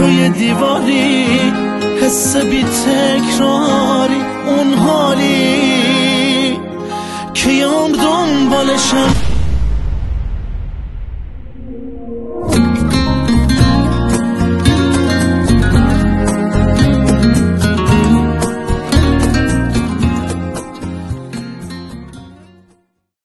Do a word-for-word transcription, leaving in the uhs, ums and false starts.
توی دیواری، حس بی تکراری، اون حالی که یام دنبالشم.